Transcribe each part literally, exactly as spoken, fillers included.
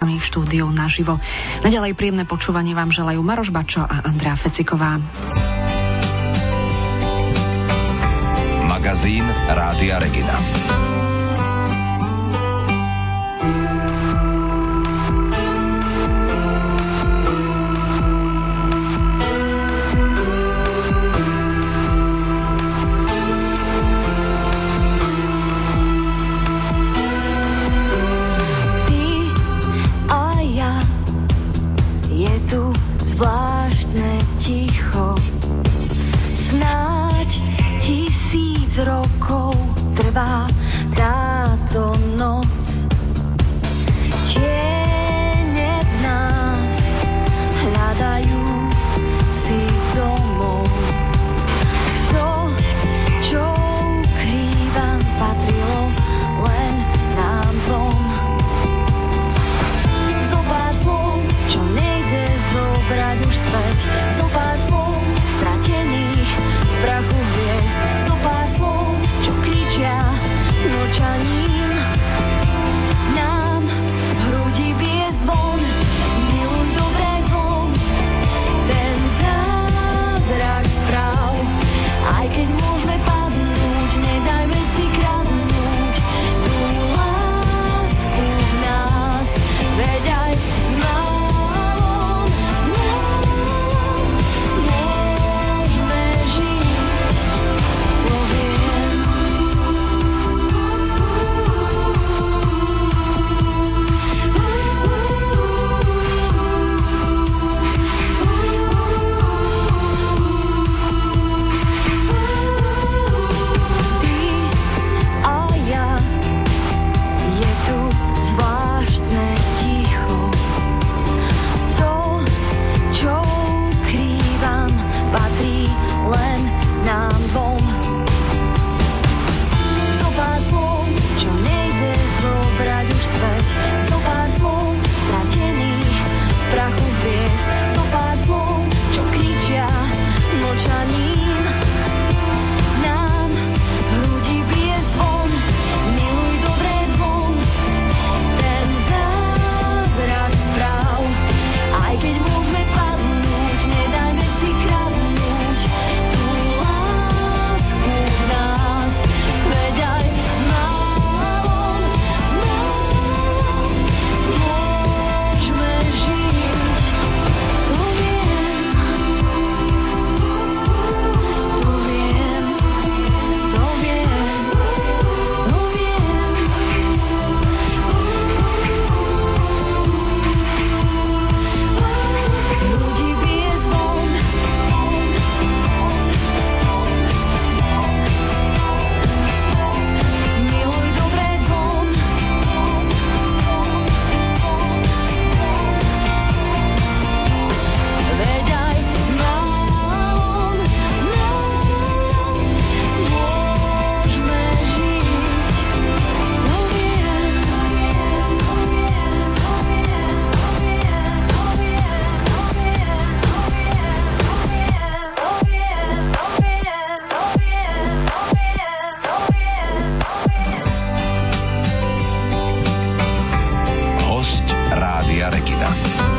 nami v štúdiu naživo. Naďalej príjemné počúvanie vám želajú Maroš Bačo a Andrea Feciková. Magazín Rádia Regina. Zvláštne ticho, snáď tisíc rokov trvá táto noc. Tiene v nás hľadajú si domov. To, čo ukrývam, patrilo len nám dvom. Zopár slov, čo nejde zobrať už späť, zopár slov stratených v prachu hviezd, zopár slov, čo kričia mlčaním. Nám v hrudi bije zvon, miluj dobré zlo, ten zázrak správ. Aj keď môžeme padnúť, nedajme si kradnúť tú lásku v nás, veď aj z málom, z málom môžeme žiť, to viem. Ty a ja, je tu zvláštne ticho. To, čo ukrývam, patrí len nám dvom. Zopár slov, čo nejde zobrať už späť, zopár slov stratených v prachu hviezd, zopár slov, čo kričia mlčaním. Nám v hrudi bije zvon, miluj dobré zlo, ten zázrak správ. Aj keď môžeme padnúť, nedajme si kradnúť tú lásku v nás, veď aj s málom, s málom môžeme žiť, to viem, to viem, to viem, to viem. Ľudí bije zvon, miluj dobré zlo, veď aj s málom, s málom môžeme žiť, to viem. Hosť Rádia Regina.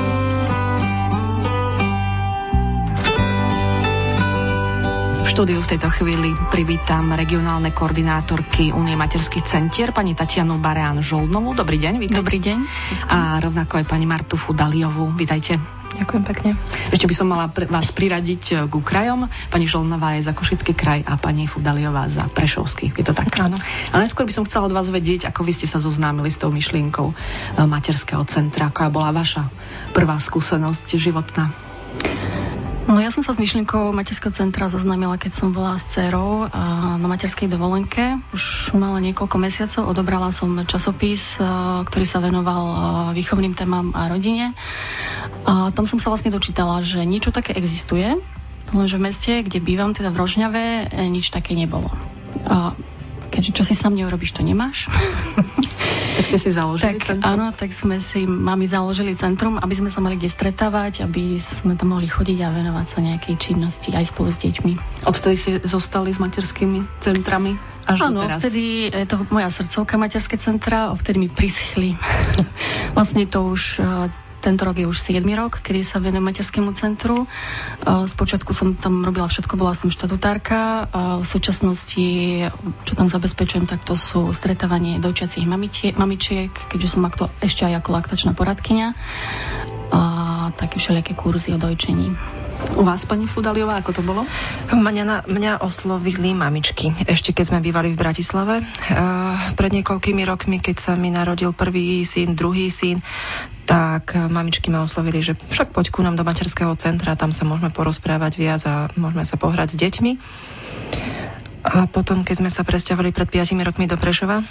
V štúdiu v tejto chvíli privítam regionálne koordinátorky Únie materských centier, pani Tatianu Bareán-Žoldnovú. Dobrý deň, vítajte. Dobrý deň. A rovnako aj pani Martu Fudaliovú. Vítajte. Ďakujem pekne. Ešte by som mala pre vás priradiť k krajom. Pani Žoldnová je za Košický kraj a pani Fudaliová za Prešovský. Je to tak? Áno. Ale najskôr by som chcela od vás vedieť, ako vy ste sa zoznámili s tou myšlienkou materského centra. Aká bola vaša prvá skúsenosť životná? No ja som sa s myšlienkou materského centra zoznámila, keď som bola s dcerou na materskej dovolenke. Už mala niekoľko mesiacov, odobrala som časopis, ktorý sa venoval výchovným témam a rodine. A tam som sa vlastne dočítala, že niečo také existuje, lenže v meste, kde bývam, teda v Rožňave, nič také nebolo. A keďže čo si sám neurobíš, to nemáš. Tak Ste si založili tak, centrum? Áno, tak sme si mami založili centrum, aby sme sa mali kde stretávať, aby sme tam mohli chodiť a venovať sa nejakej činnosti aj spolu s deťmi. Odtedy ste zostali s materskými centrami? Až áno, doteraz? vtedy je to moja srdcovka materské centra, vtedy mi prischli. Vlastne to už... Tento rok je už siedmy rok, kedy sa venujem materskému centru. Spočiatku som tam robila všetko, bola som štatutárka. V súčasnosti, čo tam zabezpečujem, tak to sú stretávanie dojčiacich mamičiek, keďže som aktu- ešte aj ako laktačná poradkyňa. A také všelijaké kurzy o dojčení. U vás, pani Fudaliová, ako to bolo? Mňa, mňa oslovili mamičky, ešte keď sme bývali v Bratislave. Uh, pred niekoľkými rokmi, keď sa mi narodil prvý syn, druhý syn, tak mamičky ma oslovili, že však poď ku nám do materského centra, tam sa môžeme porozprávať viac a môžeme sa pohrať s deťmi. A potom, keď sme sa presťahovali pred piatimi rokmi do Prešova,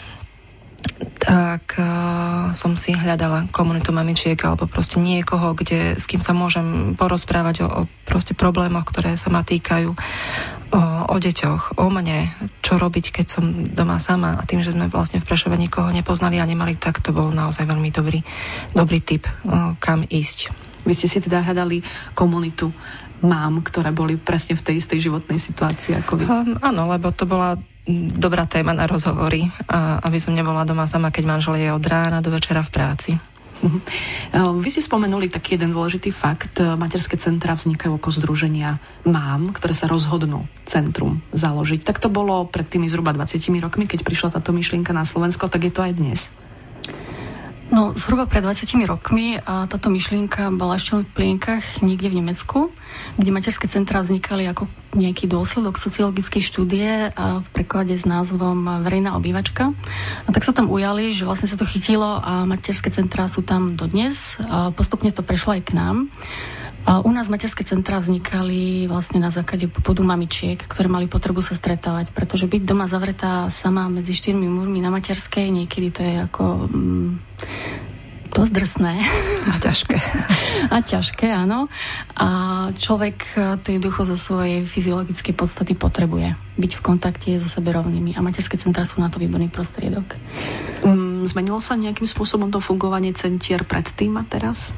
tak uh, som si hľadala komunitu mamičiek alebo proste niekoho, kde, s kým sa môžem porozprávať o, o proste problémoch, ktoré sa ma týkajú, o, o deťoch, o mne, čo robiť, keď som doma sama. A tým, že sme vlastne v Prešove nikoho nepoznali a nemali, tak to bol naozaj veľmi dobrý, dobrý tip, o, kam ísť. Vy ste si teda hľadali komunitu mám, ktoré boli presne v tej istej životnej situácii ako vy. Um, áno, lebo to bola dobrá téma na rozhovory, a aby som nebola doma sama, keď manžel je od rána do večera v práci. Uh-huh. Vy ste spomenuli taký jeden dôležitý fakt. Materské centra vznikajú ako združenia mám, ktoré sa rozhodnú centrum založiť. Tak to bolo pred tými zhruba dvadsiatimi rokmi, keď prišla táto myšlienka na Slovensko, tak je to aj dnes. No, zhruba pred dvadsiatimi rokmi a táto myšlienka bola ešte len v plienkach niekde v Nemecku, kde materské centrá vznikali ako nejaký dôsledok sociologickej štúdie a v preklade s názvom Verejná obývačka. A tak sa tam ujali, že vlastne sa to chytilo a materské centrá sú tam dodnes. A postupne to prešlo aj k nám. A u nás materské centrá vznikali vlastne na základe popudu mamičiek, ktoré mali potrebu sa stretávať, pretože byť doma zavretá sama medzi štyrmi múrmi na materskej, niekedy to je ako mm, dosť drsné. A ťažké. A ťažké, áno. A človek to jednoducho zo svojej fyziologickej podstaty potrebuje byť v kontakte so sebe rovnými. A materské centrá sú na to výborný prostriedok. Um, zmenilo sa nejakým spôsobom to fungovanie centier predtým a teraz?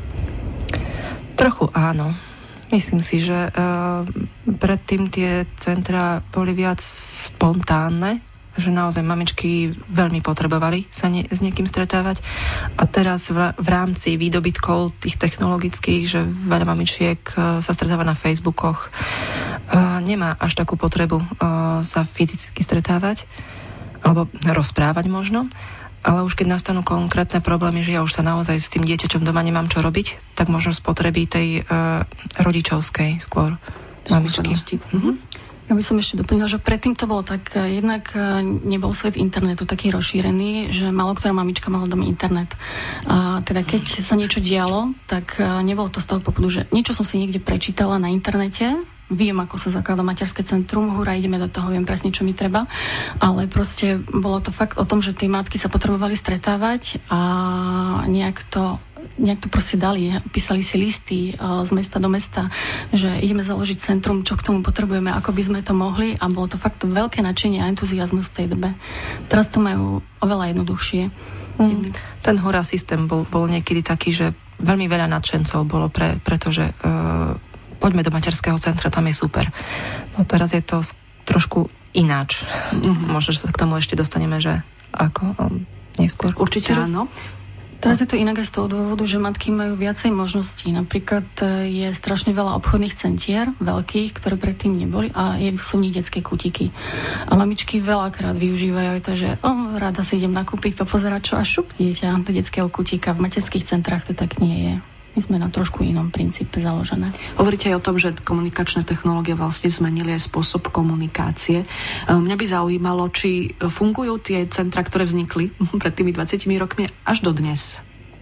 Trochu áno. Myslím si, že uh, predtým tie centra boli viac spontánne, že naozaj mamičky veľmi potrebovali sa nie, s niekým stretávať. A teraz v, v rámci výdobytkov tých technologických, že veľa mamičiek uh, sa stretáva na Facebookoch, uh, nemá až takú potrebu uh, sa fyzicky stretávať alebo rozprávať možno. Ale už keď nastanú konkrétne problémy, že ja už sa naozaj s tým dieťaťom doma nemám čo robiť, tak možno spotreby tej uh, rodičovskej skôr mamičky. Mhm. Ja by som ešte doplnila, že predtým to bolo tak, jednak nebol svet internetu taký rozšírený, že málo ktorá mamička mala doma internet. A teda keď sa niečo dialo, tak nebolo to z toho popudu, že niečo som si niekde prečítala na internete, viem, ako sa zakladá materské centrum, hurá, ideme do toho, viem presne, čo mi treba. Ale proste bolo to fakt o tom, že tie matky sa potrebovali stretávať a nejak to, nejak to proste dali. Písali si listy uh, z mesta do mesta, že ideme založiť centrum, čo k tomu potrebujeme, ako by sme to mohli, a bolo to fakt veľké nadšenie a entuziazmus v tej dobe. Teraz to majú oveľa jednoduchšie. Mm. Ten hurá systém bol, bol niekedy taký, že veľmi veľa nadšencov bolo, pre, pretože uh, poďme do materského centra, tam je super. No teraz je to trošku ináč. Mm-hmm. Možno, že sa k tomu ešte dostaneme, že ako um, neskôr. Určite teraz, áno. Teraz je to inak aj z toho dôvodu, že matky majú viacej možností. Napríklad je strašne veľa obchodných centier, veľkých, ktoré predtým neboli, a je, sú v nich detské kútiky. A mamičky veľakrát využívajú to, že oh, rada si idem nakúpiť, popozerať čo, a šup dieťa do detského kútika. V materských centrách to tak nie je. My sme na trošku inom princípe založené. Hovoríte aj o tom, že komunikačné technológie vlastne zmenili aj spôsob komunikácie. Mňa by zaujímalo, či fungujú tie centra, ktoré vznikli pred tými dvadsiatimi rokmi až do dnes.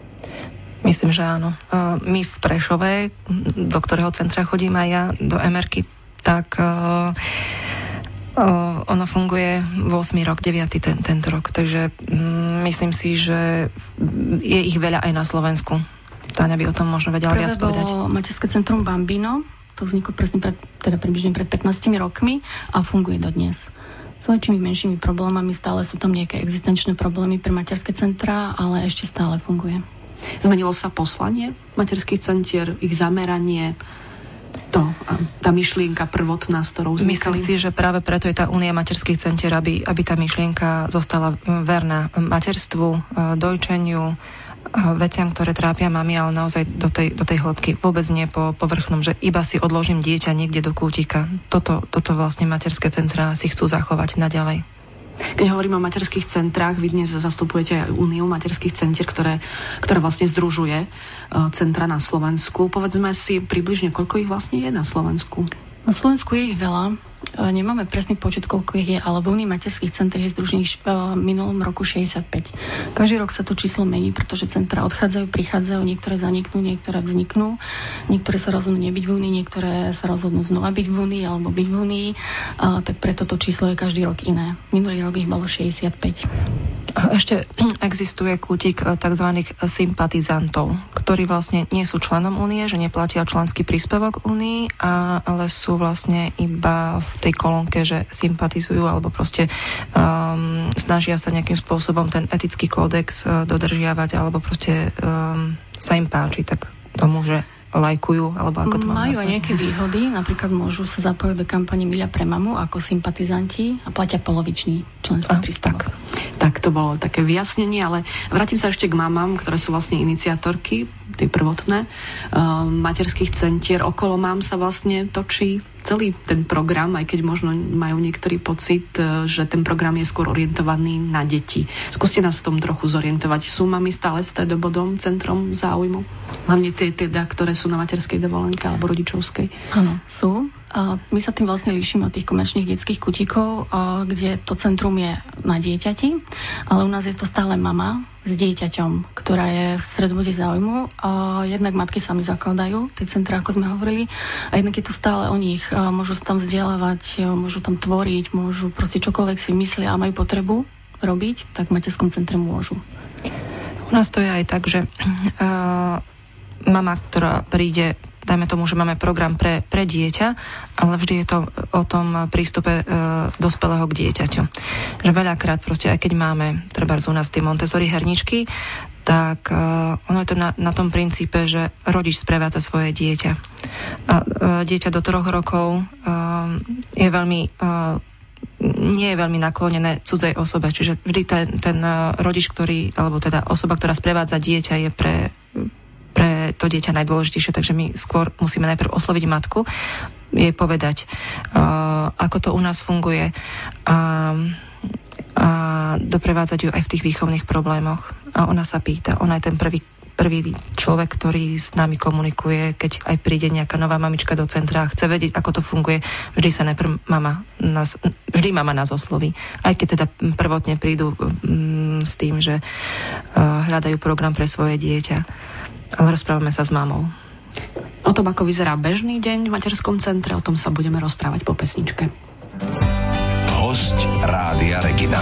Myslím, že áno. My v Prešove, do ktorého centra chodím aj ja, do emerky, tak uh, uh, ono funguje ôsmy rok, deviaty ten, tento rok. Takže um, myslím si, že je ich veľa aj na Slovensku. Táňa by o tom možno vedela Prvé viac povedať. bolo materské centrum Bambino, to vzniklo presne pred, teda približne pred pätnástimi rokmi a funguje dodnes. s väčšími, menšími problémami, stále sú tam nejaké existenčné problémy pre materské centrá, ale ešte stále funguje. Zmenilo sa poslanie materských centier, ich zameranie, to, tá myšlienka prvotná, s ktorou vznikali? Myslím si, že práve preto je tá Únia materských centier, aby, aby tá myšlienka zostala verná materstvu, dojčeniu, veciam, ktoré trápia mami, ale naozaj do tej, do tej hĺbky. Vôbec nie po povrchnom, že iba si odložím dieťa niekde do kútika. Toto, toto vlastne materské centrá si chcú zachovať naďalej. Keď hovoríme o materských centrách, vy dnes zastupujete aj Úniu materských centier, ktoré, ktoré vlastne združuje centra na Slovensku. Povedzme si približne, koľko ich vlastne je na Slovensku? Na Slovensku je ich veľa. Nemáme presný počet, koľko ich je, ale v Únii materských centier je združených v minulom roku šesťdesiatpäť. Každý rok sa to číslo mení, pretože centra odchádzajú, prichádzajú, niektoré zaniknú, niektoré vzniknú, niektoré sa rozhodnú nebyť v Únii, niektoré sa rozhodnú znova byť v Únii alebo byť v Únii, a tak preto to číslo je každý rok iné. Minulý rok ich bolo šesťdesiatpäť. Ešte existuje kútik tzv. Sympatizantov, ktorí vlastne nie sú členom Únie, že neplatia členský príspevok Únii, a, ale sú vlastne iba v tej kolónke, že sympatizujú alebo proste um, snažia sa nejakým spôsobom ten etický kódex uh, dodržiavať alebo proste um, sa im páči tak tomu, že lajkujú, alebo ako to mám Majú nazvať? aj nejaké výhody, napríklad môžu sa zapojiť do kampane Miľa pre mamu ako sympatizanti a platia polovičný členský A, príspevok. tak. Tak to bolo také vyjasnenie, ale vrátim sa ešte k mamám, ktoré sú vlastne iniciátorky, tie prvotné, uh, materských centier. Okolo mám sa vlastne točí celý ten program, aj keď možno majú niektorý pocit, že ten program je skôr orientovaný na deti. Skúste nás v tom trochu zorientovať. Sú mami stále stredobodom, centrom záujmu? Hlavne tie teda, ktoré sú na materskej dovolenke alebo rodičovskej? Áno, sú. A my sa tým vlastne líšime od tých komerčných detských kutíkov, kde to centrum je na dieťati, ale u nás je to stále mama s dieťaťom, ktorá je v stredobode záujmu. A jednak matky sami zakladajú tie centra, ako sme hovorili, a jednak je to stále o nich. A môžu sa tam vzdelávať, môžu tam tvoriť, môžu proste čokoľvek si myslia a majú potrebu robiť, tak v materskom centre môžu. U nás to je aj tak, že uh, mama, ktorá príde, dajme tomu, že máme program pre, pre dieťa, ale vždy je to o tom prístupe e, dospelého k dieťaťu. Že veľakrát proste, aj keď máme trebárs u nás tie Montessori herničky, tak e, ono je to na, na tom princípe, že rodič sprevádza svoje dieťa. A e, dieťa do troch rokov e, je veľmi e, nie je veľmi naklonené cudzej osobe, čiže vždy ten, ten rodič, ktorý, alebo teda osoba, ktorá sprevádza dieťa, je pre pre to dieťa najdôležitejšie, takže my skôr musíme najprv osloviť matku, jej povedať, uh, ako to u nás funguje a, a doprevádzať ju aj v tých výchovných problémoch. A ona sa pýta, ona je ten prvý, prvý človek, ktorý s nami komunikuje, keď aj príde nejaká nová mamička do centra a chce vedieť, ako to funguje, vždy sa najprv mama nás, vždy mama nás osloví. Aj keď teda prvotne prídu um, s tým, že uh, hľadajú program pre svoje dieťa. Ale rozprávame sa s mamou. O tom, ako vyzerá bežný deň v materskom centre, o tom sa budeme rozprávať po pesničke. Hosť Rádia Regina.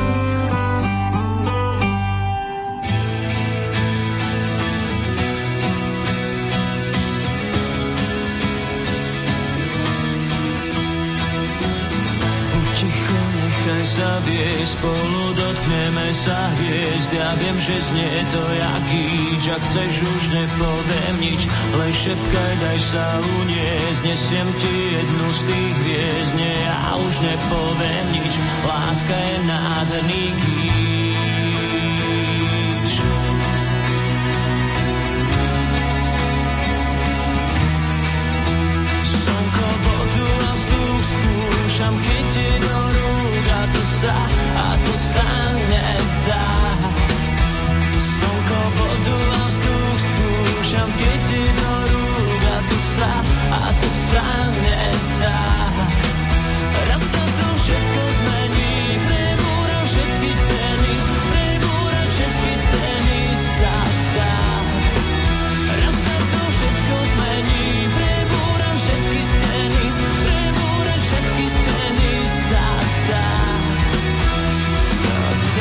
Nechaj sa viesť, spolu dotkneme sa hviezd. Ja viem, že znie to jak íč, ak chceš už nepoviem nič, len šepkaj, daj sa uniesť. Nesiem ti jednu z tých hviezd, nie, ja už nepoviem nič, láska je nádherný kýč. Slnko, vodu a vzduch skúšam, keď je do rúk, a to sa, a to sa nedá. Slnko, vodu a vzduch skúšam, keď je do rúk, a to sa, a to sa nedá. Raz sa to všetko zmení, prebúram všetky steny, prebúram všetky steny sa dá. Raz sa to všetko zmení, prebúram všetky steny, prebúram všetky steny sa dá. Sa dá.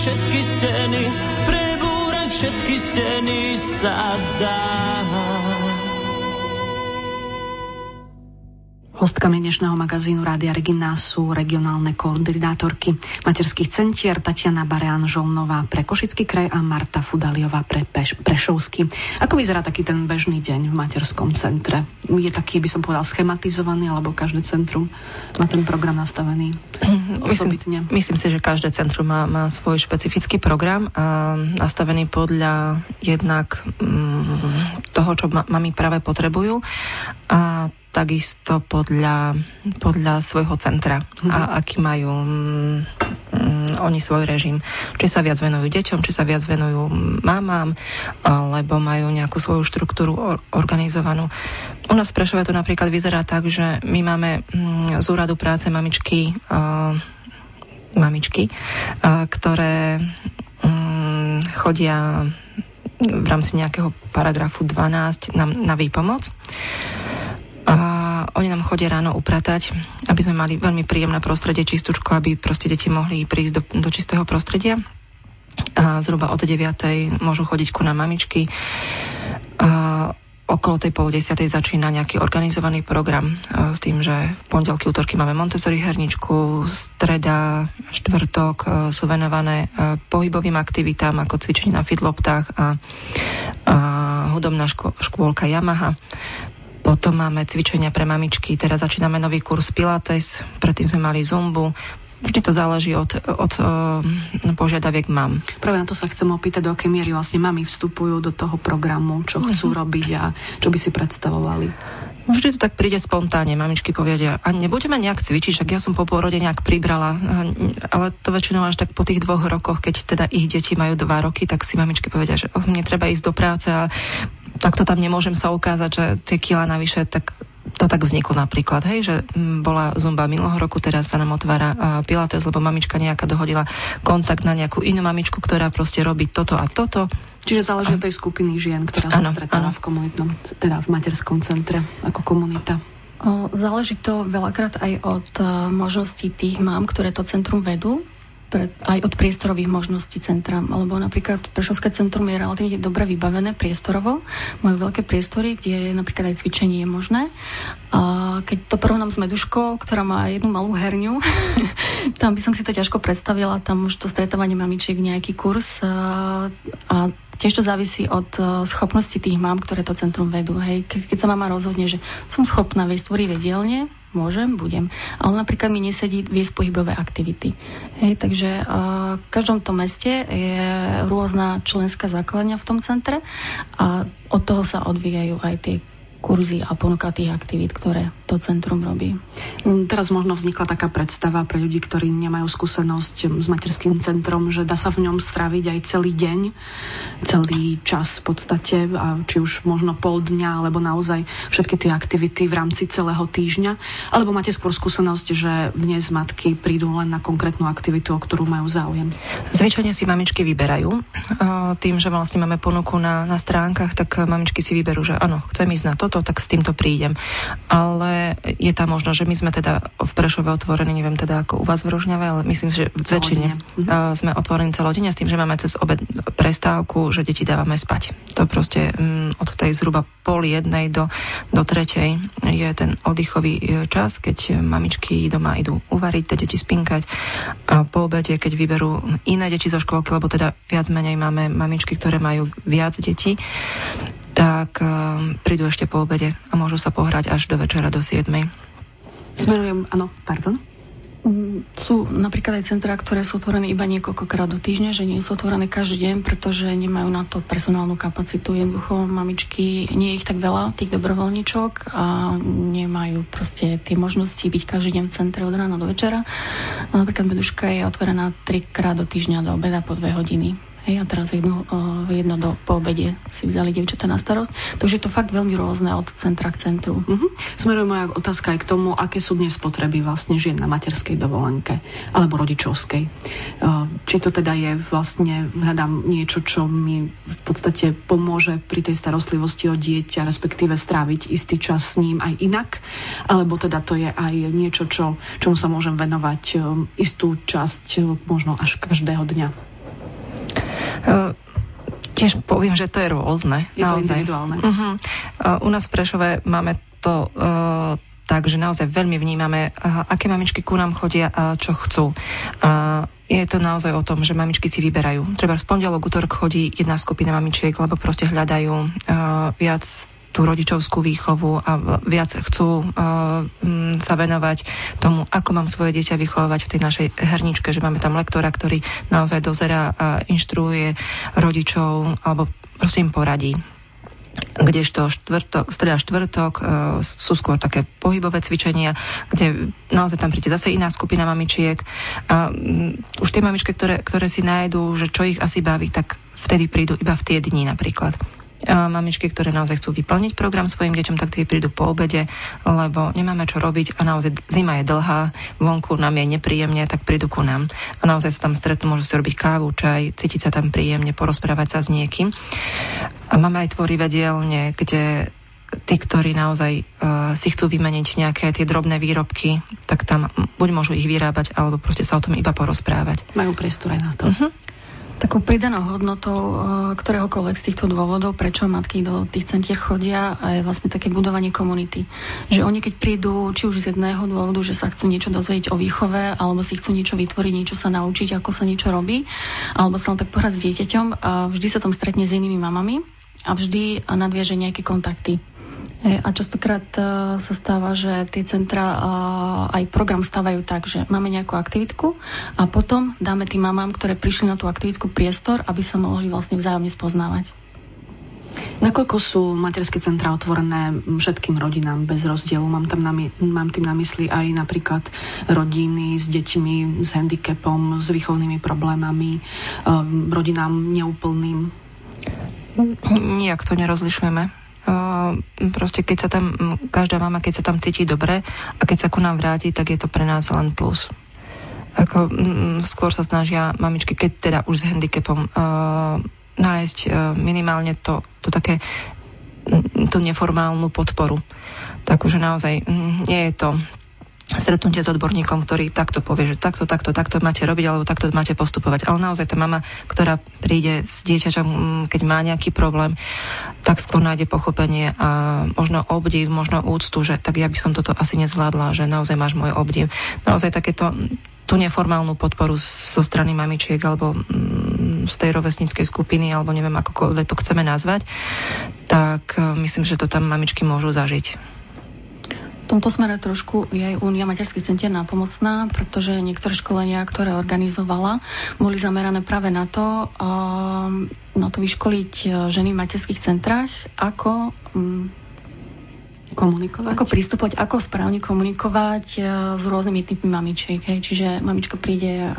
všetky steny, prebúrať všetky steny sa dá. Hostkami dnešného magazínu Rádia Regina sú regionálne koordinátorky materských centier Tatiana Barean-Žolnová pre Košický kraj a Marta Fudaliová pre Peš- Prešovský. Ako vyzerá taký ten bežný deň v materskom centre? Je taký, by som povedal, schematizovaný, alebo každé centrum má ten program nastavený osobitne? Myslím, myslím si, že každé centrum má, má svoj špecifický program a nastavený podľa jednak mm, toho, čo ma, mami práve potrebujú a takisto podľa, podľa svojho centra mm. a aký majú mm, oni svoj režim. Či sa viac venujú deťom, či sa viac venujú mamám, alebo majú nejakú svoju štruktúru or, organizovanú. U nás v Prešove to napríklad vyzerá tak, že my máme mm, z úradu práce mamičky uh, mamičky, uh, ktoré um, chodia v rámci nejakého paragrafu dvanásť na, na výpomoc. A oni nám chodia ráno upratať, aby sme mali veľmi príjemné prostredie, čistúčko, aby proste deti mohli prísť do, do čistého prostredia. A zhruba od deviatej môžu chodiť ku nám mamičky. A okolo tej pol desiatej začína nejaký organizovaný program s tým, že v pondelky, útorky máme Montessori herničku, streda, štvrtok sú venované pohybovým aktivitám ako cvičenie na fitloptách a, a hudobná ško- škôlka Yamaha. Potom máme cvičenia pre mamičky, teraz začíname nový kurz Pilates, predtým sme mali zumbu. Vždy to záleží od, od uh, požiadaviek mám. Práve na to sa chcem opýtať, do akej miery vlastne mami vstupujú do toho programu, čo chcú uh-huh. robiť a čo by si predstavovali. Vždy to tak príde spontánne, mamičky povedia, a nebudeme nejak cvičiť, však ja som po pôrode nejak pribrala, ale to väčšinou až tak po tých dvoch rokoch, keď teda ich deti majú dva roky, tak si mamičky povedia, že oh, mne treba ísť do práce a takto tam nemôžem sa ukázať, že tie kilá navyše, tak to tak vzniklo napríklad, hej, že bola zumba minulého roku, teraz sa nám otvára Pilates, lebo mamička nejaká dohodila kontakt na nejakú inú mamičku, ktorá proste robí toto a toto. Čiže záleží od tej skupiny žien, ktorá sa ano, stretáva v komunitnom, teda v materskom centre ako komunita. Záleží to veľakrát aj od možností tých mám, ktoré to centrum vedú, aj od priestorových možností centra, alebo napríklad Prešovské centrum je relatívne dobre vybavené priestorovo, majú veľké priestory, kde napríklad aj cvičenie je možné. A keď to porovnám s Meduškou, ktorá má jednu malú herňu, tam by som si to ťažko predstavila, tam už to stretávanie mamičiek, nejaký kurz a, a tiež to závisí od schopnosti tých mám, ktoré to centrum vedú. Hej. Ke, keď sa mama rozhodne, že som schopná viesť tvorivé dielne, môžem, budem. Ale napríklad mi nesedí viesť pohybové aktivity. Hej, takže uh, v každom tom meste je rôzna členská základňa v tom centre a od toho sa odvíjajú aj tie kurzy a ponuka tých aktivít, ktoré to centrum robí. Teraz možno vznikla taká predstava pre ľudí, ktorí nemajú skúsenosť s materským centrom, že dá sa v ňom stráviť aj celý deň, celý čas v podstate, a či už možno pol dňa, alebo naozaj všetky tie aktivity v rámci celého týždňa, alebo máte skôr skúsenosť, že dnes matky prídu len na konkrétnu aktivitu, o ktorú majú záujem? Zvyčajne si mamičky vyberajú. Tým, že vlastne máme ponuku na, na stránkach, tak mamičky si vyberú, že áno, chcem ísť na toto, tak s týmto prídem. Ale je tam možno, že my sme teda v Prešove otvorení, neviem teda ako u vás v Rožňave, ale myslím, že v väčšine uh, sme otvorení celodenne s tým, že máme cez obed prestávku, že deti dávame spať. To proste um, od tej zhruba pol jednej do, do tretej je ten oddychový čas, keď mamičky doma idú uvariť, tie deti spinkať a po obede, keď vyberú iné deti zo škôlky, lebo teda viac menej máme mamičky, ktoré majú viac detí, tak uh, prídu ešte po obede a môžu sa pohrať až do večera, do siedmej. Smerujem, áno, pardon. Sú napríklad aj centrá, ktoré sú otvorené iba niekoľkokrát do týždňa, že nie sú otvorené každý deň, pretože nemajú na to personálnu kapacitu. Jednoducho mamičky, nie je ich tak veľa, tých dobrovoľníčok, a nemajú proste tie možnosti byť každý deň v centre od rána do večera. A napríklad Meduška je otvorená trikrát do týždňa do obeda po dve hodiny. Hej, a teraz jedno, jedno do, po obede si vzali dievčatá na starosť. Takže je to fakt veľmi rôzne od centra k centru. Uh-huh. Smeruje moja otázka aj k tomu, aké sú dnes potreby vlastne žien na materskej dovolenke alebo rodičovskej. Či to teda je vlastne, hľadám niečo, čo mi v podstate pomôže pri tej starostlivosti o dieťa, respektíve stráviť istý čas s ním aj inak, alebo teda to je aj niečo, čo, čomu sa môžem venovať istú časť možno až každého dňa. Uh, tiež poviem, že to je rôzne. Je to naozaj. individuálne. Uh-huh. Uh, u nás v Prešove máme to uh, tak, že naozaj veľmi vnímame, uh, aké mamičky ku nám chodia a uh, čo chcú. Uh, je to naozaj o tom, že mamičky si vyberajú. Treba v pondelok, utorok chodí jedna skupina mamičiek, lebo proste hľadajú uh, viac tú rodičovskú výchovu a viac chcú uh, m, sa venovať tomu, ako mám svoje dieťa vychovávať v tej našej herničke, že máme tam lektora, ktorý naozaj dozerá a inštruuje rodičov alebo proste im poradí. Kdežto štvrtok, streda štvrtok uh, sú skôr také pohybové cvičenia, kde naozaj tam príde zase iná skupina mamičiek a um, už tie mamičky, ktoré, ktoré si nájdú, že čo ich asi baví, tak vtedy prídu iba v tie dni napríklad. A mamičky, ktoré naozaj chcú vyplniť program svojim deťom, tak tie prídu po obede, lebo nemáme čo robiť a naozaj zima je dlhá, vonku nám je nepríjemne, tak prídu ku nám. A naozaj sa tam stretnú, môžu si robiť kávu, čaj, cítiť sa tam príjemne, porozprávať sa s niekým. A máme aj tvorivé dielne, kde tí, ktorí naozaj uh, si chcú vymeniť nejaké tie drobné výrobky, tak tam buď môžu ich vyrábať, alebo proste sa o tom iba porozprávať. Majú priestor aj na to. Uh-huh. Takou pridanou hodnotou ktoréhokoľvek z týchto dôvodov, prečo matky do tých centier chodia, je vlastne také budovanie komunity. Že oni keď prídu, či už z jedného dôvodu, že sa chcú niečo dozvedieť o výchove, alebo si chcú niečo vytvoriť, niečo sa naučiť, ako sa niečo robí, alebo sa len tak pohrať s dieťaťom, vždy sa tam stretne s inými mamami a vždy nadvieže nejaké kontakty. A častokrát uh, sa stáva, že tie centra uh, aj program stávajú tak, že máme nejakú aktivitku a potom dáme tým mamám, ktoré prišli na tú aktivitku, priestor, aby sa mohli vlastne vzájomne spoznávať. Nakoľko sú materské centra otvorené všetkým rodinám bez rozdielu? Mám, tam na, mám tým na mysli aj napríklad rodiny s deťmi, s handicapom, s výchovnými problémami, um, rodinám neúplným? Nijak to nerozlišujeme. Uh, proste keď sa tam, každá mama, keď sa tam cíti dobre a keď sa ku nám vráti, tak je to pre nás len plus. Ako, m, skôr sa snažia mamičky, keď teda už s handicapom, uh, nájsť uh, minimálne to, to také m, tú neformálnu podporu. Takže naozaj m, nie je to stretnutie s odborníkom, ktorý takto povie, že takto, takto, takto máte robiť, alebo takto máte postupovať. Ale naozaj tá mama, ktorá príde s dieťaťom, keď má nejaký problém, tak skôr nájde pochopenie a možno obdiv, možno úctu, že tak ja by som toto asi nezvládla, že naozaj máš môj obdiv. Naozaj takéto tú neformálnu podporu zo strany mamičiek alebo z tej rovesníckej skupiny, alebo neviem, akokoľvek to chceme nazvať, tak myslím, že to tam mamičky môžu zažiť. V tomto smere trošku je aj Únia materských centier nápomocná, pretože niektoré školenia, ktoré organizovala, boli zamerané práve na to, na to vyškoliť ženy v materských centrách, ako komunikovať, ako pristupovať, ako správne komunikovať s rôznymi typmi mamičiek. Hej. Čiže mamička príde,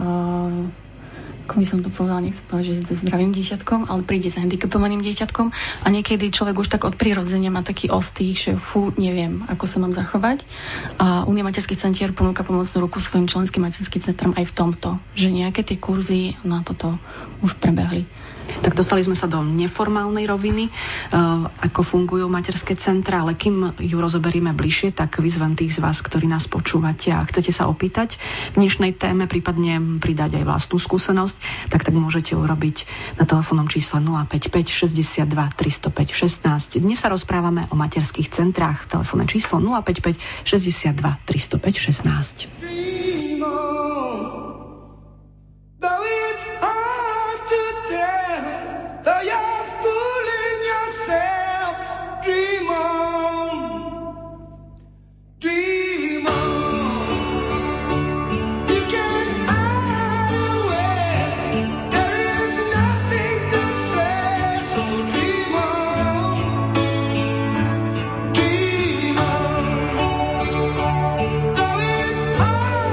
ako by som to povedala, nechcem povedať, že so zdravým dieťatkom, ale príde s handicapovaným dieťatkom a niekedy človek už tak od prirodzenia má taký ostých, že fú, neviem, ako sa mám zachovať. A Únia materských centier ponúka pomocnú ruku svojim členským materským centrom aj v tomto, že nejaké tie kurzy na toto už prebehli. Tak dostali sme sa do neformálnej roviny, uh, ako fungujú materské centra, ale kým ju rozoberieme bližšie, tak vyzvem tých z vás, ktorí nás počúvate a chcete sa opýtať k dnešnej téme, prípadne pridať aj vlastnú skúsenosť, tak tak môžete urobiť na telefónnom čísle nula päť päť šesťdesiatdva tristopäť šestnásť. Dnes sa rozprávame o materských centrách. Telefónne číslo nula päť päť šesťdesiatdva tristopäť šestnásť. Oh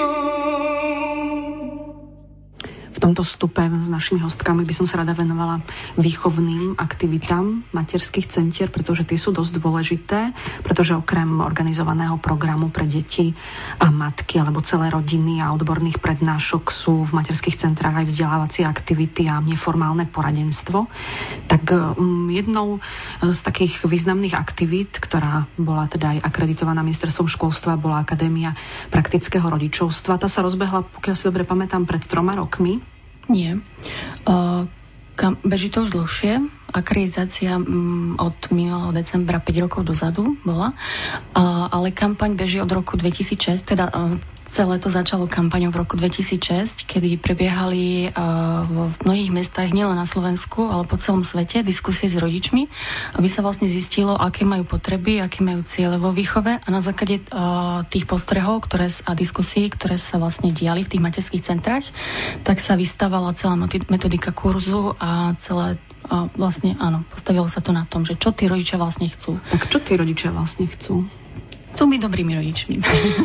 V tomto stupe s našimi hostkami by som sa rada venovala výchovným aktivitám materských centier, pretože tie sú dosť dôležité, pretože okrem organizovaného programu pre deti a matky alebo celé rodiny a odborných prednášok sú v materských centrách aj vzdelávacie aktivity a neformálne poradenstvo. Tak jednou z takých významných aktivít, ktorá bola teda aj akreditovaná ministerstvom školstva, bola Akadémia praktického rodičovstva. Tá sa rozbehla, pokiaľ si dobre pamätám, pred troma rokmi. Nie. Uh, kam, beží to už dlhšie. Akreditácia um, od minulého decembra päť rokov dozadu bola. Uh, ale kampaň beží od roku dvetisícšesť, teda uh, celé to začalo kampaňou v roku dvetisícšesť, kedy prebiehali uh, v mnohých mestách, nielen na Slovensku, ale po celom svete, diskusie s rodičmi, aby sa vlastne zistilo, aké majú potreby, aké majú ciele vo výchove a na základe uh, tých postrehov ktoré, a diskusí, ktoré sa vlastne diali v tých materských centrách, tak sa vystavala celá metodika kurzu a celé a vlastne áno, postavilo sa to na tom, že čo tí rodičia vlastne chcú. Tak čo tí rodičia vlastne chcú? Chcú byť dobrými rodičmi.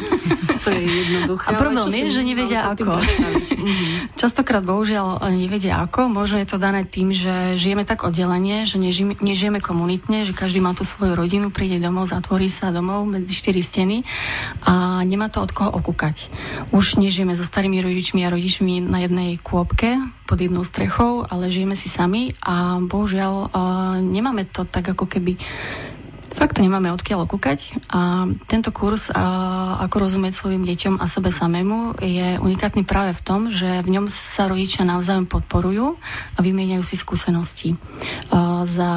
To je jednoduché. A problém je, že nevedia ako. Častokrát bohužiaľ nevedia ako. Možno je to dané tým, že žijeme tak oddelenie, že nežijeme, nežijeme komunitne, že každý má tú svoju rodinu, príde domov, zatvorí sa domov medzi štyri steny a nemá to od koho okúkať. Už nežijeme so starými rodičmi a rodičmi na jednej kôpke pod jednou strechou, ale žijeme si sami a bohužiaľ nemáme to tak ako keby fakt to nemáme odkiaľ okúkať a tento kurz a, ako rozumieť svojim deťom a sebe samému je unikátny práve v tom, že v ňom sa rodičia navzájom podporujú a vymieňajú si skúsenosti a, za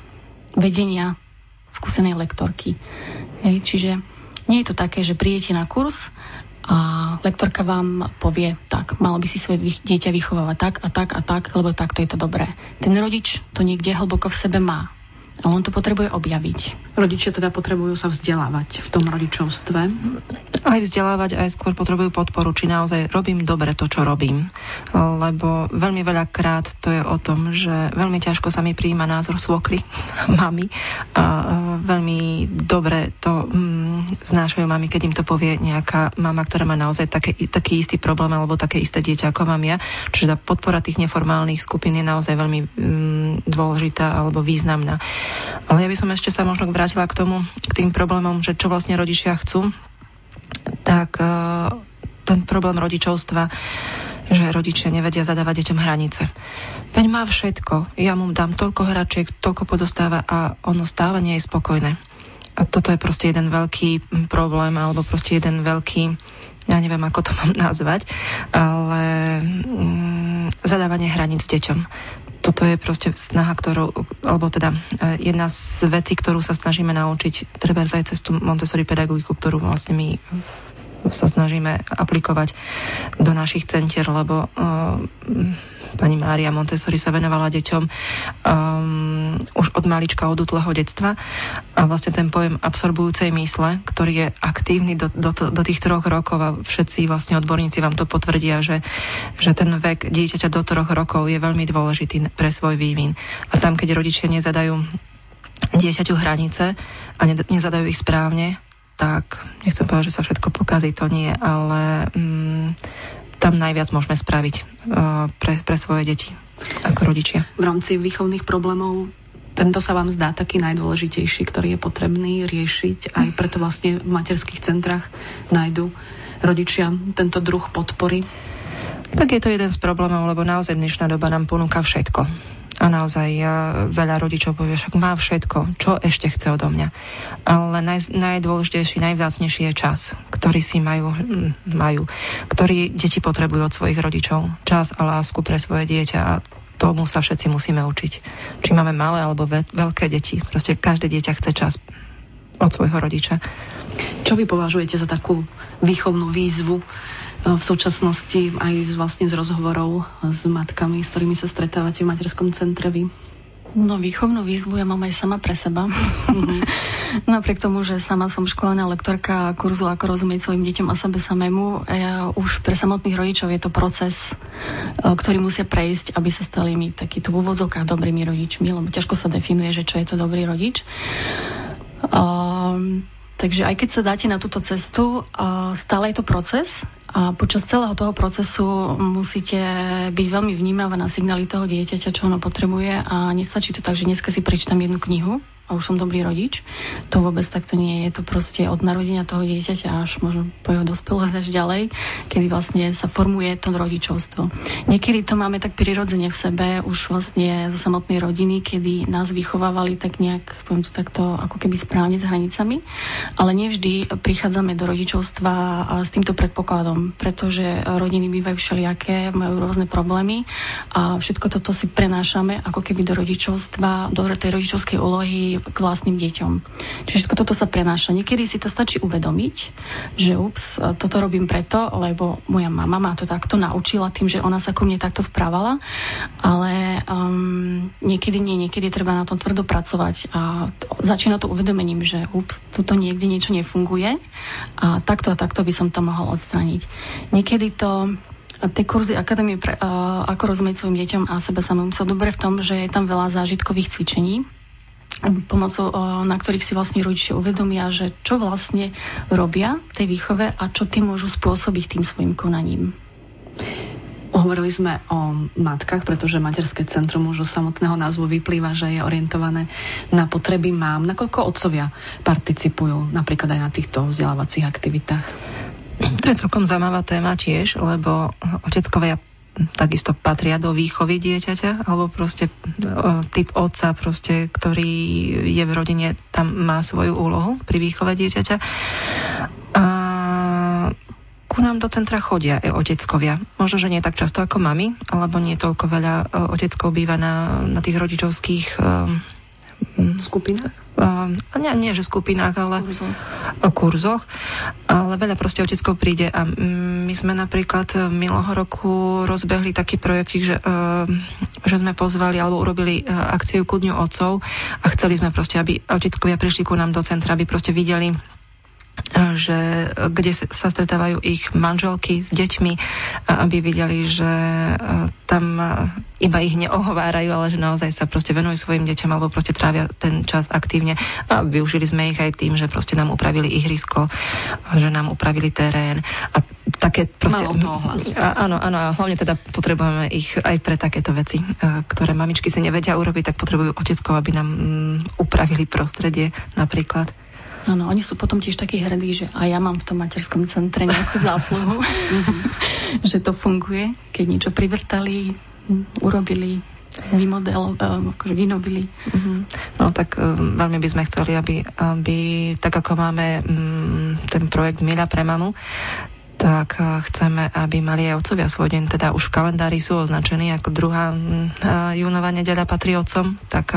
vedenia skúsenej lektorky. Hej, čiže nie je to také, že prídete na kurz a lektorka vám povie, tak, malo by si svoje dieťa vychovávať tak a tak a tak, lebo takto je to dobré. Ten rodič to niekde hlboko v sebe má. A on to potrebuje objaviť. Rodičia teda potrebujú sa vzdelávať v tom rodičovstve? Aj vzdelávať, aj skôr potrebujú podporu, či naozaj robím dobre to, čo robím. Lebo veľmi veľakrát to je o tom, že veľmi ťažko sa mi prijíma názor svokry, mami. A veľmi dobre to mm, znášajú mami, keď im to povie nejaká mama, ktorá má naozaj také, taký istý problém alebo také isté dieťa, ako mám ja. Čiže tá podpora tých neformálnych skupín je naozaj veľmi mm, dôležitá alebo významná. Ale ja by som ešte sa možno vrátila k tomu, k tým problémom, že čo vlastne rodičia chcú, tak uh, ten problém rodičovstva, že rodičia nevedia zadávať deťom hranice. Veď má všetko, ja mu dám toľko hračiek, toľko podostáva a ono stále nie je spokojné. A toto je proste jeden veľký problém, alebo proste jeden veľký, ja neviem, ako to mám nazvať, ale um, zadávanie hraníc deťom. Toto je proste snaha, ktorú, alebo teda jedna z vecí, ktorú sa snažíme naučiť, treba aj cez tú Montessori pedagogiku, ktorú vlastne my sa snažíme aplikovať do našich centier, lebo uh, pani Mária Montessori sa venovala deťom um, už od malička, od útleho detstva a vlastne ten pojem absorbujúcej mysle, ktorý je aktívny do, do, do tých troch rokov a všetci vlastne odborníci vám to potvrdia, že, že ten vek dieťaťa do troch rokov je veľmi dôležitý pre svoj vývin. A tam, keď rodičia nezadajú dieťaťu hranice a nezadajú ich správne, tak nechcem povedať, že sa všetko pokazí, to nie, ale mm, tam najviac môžeme spraviť uh, pre, pre svoje deti ako rodičia. V rámci výchovných problémov tento sa vám zdá taký najdôležitejší, ktorý je potrebný riešiť, aj preto vlastne v materských centrách nájdu rodičia tento druh podpory? Tak je to jeden z problémov, lebo naozaj dnešná doba nám ponúka všetko. A naozaj veľa rodičov povie, však má všetko, čo ešte chce odo mňa. Ale naj, najdôležitejší, najvzácnejší je čas, ktorý si majú, majú, ktorý deti potrebujú od svojich rodičov. Čas a lásku pre svoje dieťa a tomu sa všetci musíme učiť. Či máme malé alebo ve, veľké deti. Proste každé dieťa chce čas od svojho rodiča. Čo vy považujete za takú výchovnú výzvu v súčasnosti aj z, vlastne z rozhovorov s matkami, s ktorými sa stretávate v materskom centre vy? No, výchovnú výzvu ja mám aj sama pre seba. Mm-hmm. Napriek tomu, že sama som školená lektorka kurzu Ako rozumieť svojim deťom a sebe samému, ja, už pre samotných rodičov je to proces, ktorý musia prejsť, aby sa stali mi takýto v úvodzovkách dobrými rodičmi, lebo ťažko sa definuje, že čo je to dobrý rodič. Um, Takže aj keď sa dáte na túto cestu, stále je to proces A počas celého toho procesu musíte byť veľmi vnímavé na signály toho dieťaťa, čo ono potrebuje a nestačí to tak, že dneska si prečítam jednu knihu a už som dobrý rodič. To vôbec takto nie je. Je to proste od narodenia toho dieťaťa až možno po jeho dospelosť až ďalej, kedy vlastne sa formuje to rodičovstvo. Niekedy to máme tak prirodzene v sebe, už vlastne zo samotnej rodiny, kedy nás vychovávali tak nejak, poviem to takto, ako keby správne s hranicami, ale nevždy prichádzame do rodičovstva s týmto predpokladom, pretože rodiny bývajú všelijaké, majú rôzne problémy a všetko toto si prenášame ako keby do rodičovstva, do tej rodičovskej úlohy k vlastným deťom. Čiže všetko toto sa prenáša. Niekedy si to stačí uvedomiť, že ups, toto robím preto, lebo moja mama ma to takto naučila tým, že ona sa ku mne takto správala, ale um, niekedy nie, niekedy treba na tom tvrdo pracovať a t- začína to uvedomením, že ups, tuto niekde niečo nefunguje a takto a takto by som to mohol odstrániť. Niekedy to tie kurzy Akadémie pre, uh, ako rozumieť svojim deťom a sebe samým sú dobre v tom, že je tam veľa zážitkových cvičení, pomocou, na ktorých si vlastne rodičia uvedomia, že čo vlastne robia v tej výchove a čo tým môžu spôsobiť tým svojim konaním. Hovorili sme o matkách, pretože materské centrum už zo samotného názvu vyplýva, že je orientované na potreby mám. Nakoľko otcovia participujú napríklad aj na týchto vzdelávacích aktivitách? To je celkom zaujímavá téma tiež, lebo oteckovia takisto patria do výchovy dieťaťa, alebo proste o, typ otca, proste, ktorý je v rodine, tam má svoju úlohu pri výchove dieťaťa. A ku nám do centra chodia aj oteckovia. Možno, že nie tak často ako mami, alebo nie toľko veľa oteckov býva na, na tých rodičovských um, skupinách? Um, nie, nie, že skupinách, ale kurzoch. O kurzoch. Ale veľa proste oteckov príde a my sme napríklad minulého roku rozbehli taký projektík, že, uh, že sme pozvali alebo urobili uh, akciu ku Dňu otcov a chceli sme proste, aby oteckovia prišli ku nám do centra, aby proste videli, že kde sa stretávajú ich manželky s deťmi, aby videli, že tam iba ich neohovárajú, ale že naozaj sa proste venujú svojim deťom alebo proste trávia ten čas aktívne a využili sme ich aj tým, že proste nám upravili ihrisko, že nám upravili terén a také proste... Malo to ohlas. Áno, áno, a hlavne teda potrebujeme ich aj pre takéto veci, ktoré mamičky si nevedia urobiť, tak potrebujú oteckov, aby nám upravili prostredie napríklad. Áno, oni sú potom tiež takí hrdí, že aj ja mám v tom materskom centre nejakú zásluhu, že to funguje, keď niečo privrtali, urobili, vymodel, akože vynovili. No tak veľmi by sme chceli, aby, aby tak ako máme ten projekt Mila pre mamu, tak chceme, aby mali aj otcovia svoj deň, teda už v kalendári sú označení ako druhá júnová nedeľa patrí otcom, tak